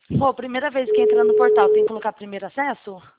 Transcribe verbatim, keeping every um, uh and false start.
Pô, primeira vez que entra no portal, tem que colocar primeiro acesso?